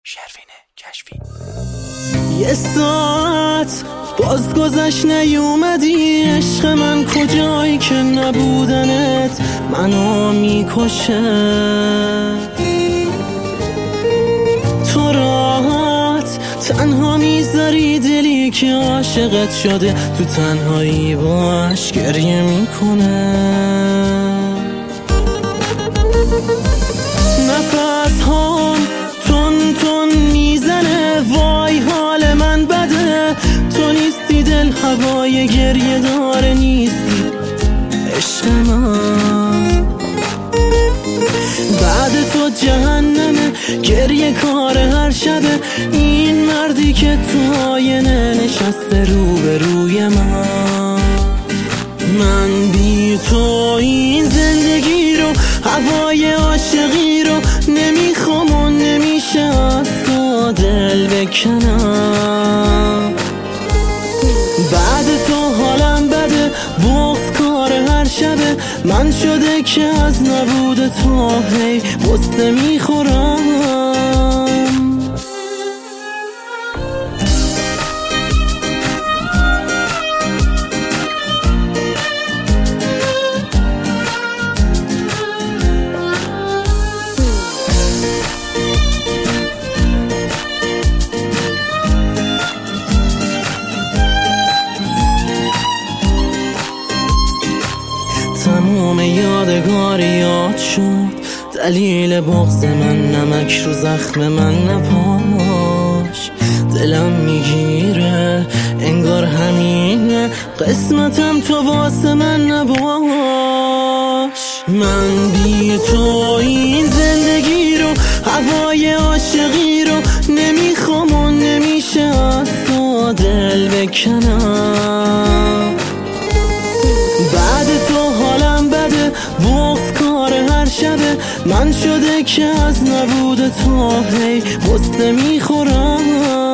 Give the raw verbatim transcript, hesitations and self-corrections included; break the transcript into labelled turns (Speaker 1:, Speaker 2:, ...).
Speaker 1: شروین کشفی.
Speaker 2: یه ساعت باز گذشت نیومدی، عشق من کجایی که نبودنت منو میکشه. تو راحت تنها میذاری دلی که عاشقت شده تو تنهایی باش گریه میکنه. نفس هام تون تون میزنه، وای حال من بده. تو نیستی دل هوای گریه داره، نیستی عشق من. بعد تو جهنمه، گریه کار هر شبه. این مردی که تو آینه نشسته روبروی من. من بی تو این زندگی رو، هوای عاشقی رو نمیخوام و نمیشه از تو دل بکنم. بعد تو حالم بده، بغض کار هر شبه. من شده که از نبود تو هی غصه میخورم. تموم یادگاری یاد شد، دلیل بغض من نمک رو زخم من نپاش. دلم میگیره انگار همینه قسمتم، تو واسه من نباش. من بی تو این زندگی رو، هوای عاشقی رو نمیخوام و نمیشه از تو دل بکنم. بعد تو حالم بده، بغض کار هر شبه. من شده که از نبود تو هی غصه میخورم.